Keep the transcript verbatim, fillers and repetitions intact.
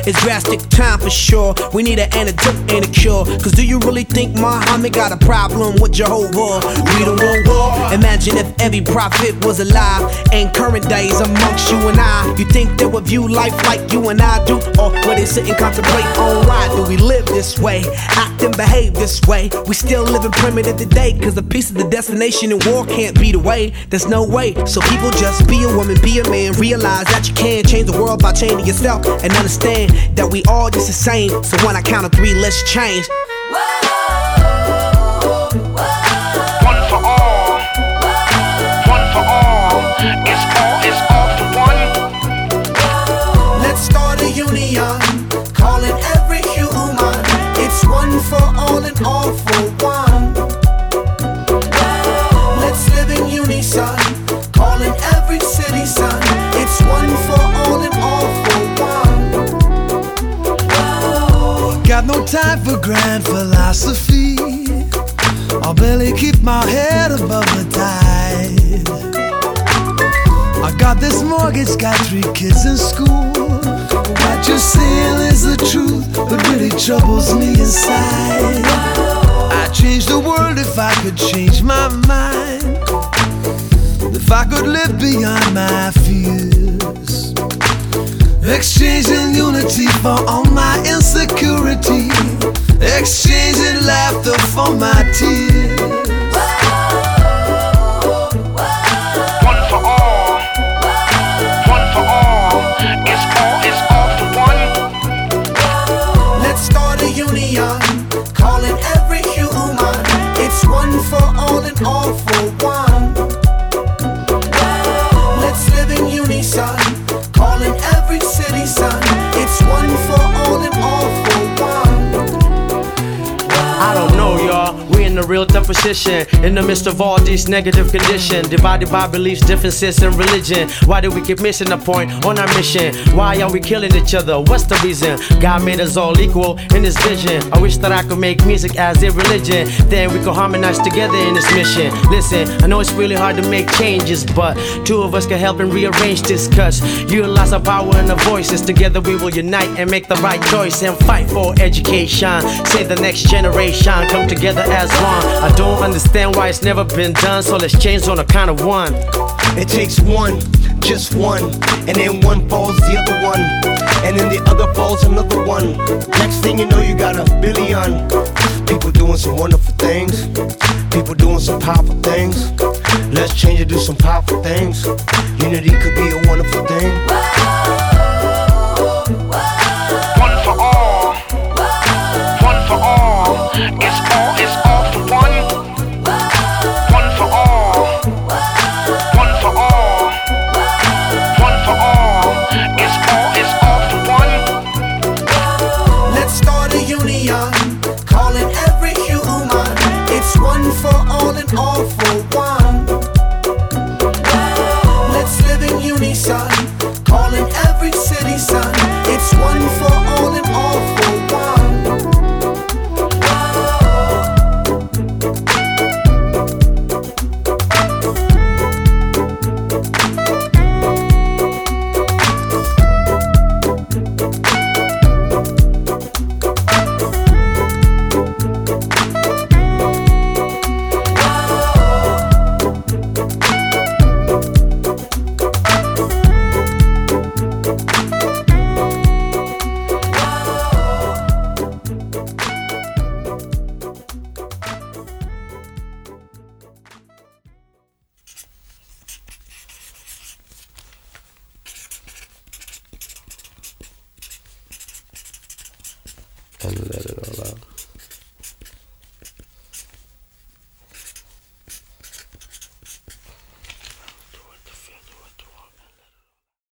It's drastic time for sure. We need an antidote and a cure. Cause do you really think Muhammad got a problem with Jehovah? We don't want war. Imagine if every prophet was alive in current days amongst you and I. You think they would view life like you and I do? Or would they sit and contemplate on why do we live this way, act and behave this way? We still living primitive today, cause the peace of the destination and war can't be the way. There's no way. So people just be a woman, be a man. Realize that you can change the world by changing yourself, and understand that we all just the same. So when I count to three, let's change. One for all, one for all. It's all, it's all for one. Let's start a union, calling every human. It's one for all and all for one. Let's live in unison, calling every citizen. It's one for all and all for one. Got no time for grand philosophy. I'll barely keep my head above the tide. I got this mortgage, got three kids in school. What you're saying is the truth, but really troubles me inside. I'd change the world if I could change my mind. If I could live beyond my fears, exchanging unity for all my insecurity, exchanging laughter for my tears. One for all, one for all. It's all, it's all for one. Let's start a union, calling every human. It's one for all and all for one. Let's live in unison, calling every citizen. It's one for all and all for one. I don't know, y'all. We in a real tough position in the midst of all these negative conditions, divided by beliefs, differences, and religion. Why do we keep missing the point on our mission? Why are we killing each other? What's the reason? God made us all equal in His vision. I wish that I could make music as a religion, then we could harmonize together in this mission. Listen, I know it's really hard to make changes, but two of us can help and rearrange this. Cause utilize our power and our voices. Together we will unite and make the right choice and fight for education. Save the next generation. Come together as one. I don't understand why it's never been done, so let's change on the count of one. It takes one, just one, and then one falls the other one, and then the other falls another one. Next thing you know, you got a billion people doing some wonderful things, people doing some powerful things. Let's change and do some powerful things. Unity could be a wonderful thing. One for all, one for all. It's all, it's all for one. One for all, one for all, one for all. It's all, it's all for one. Let's start a union, calling every human. It's one for all and all for one. Let's live in unison, calling every citizen. It's one for all and all for one. And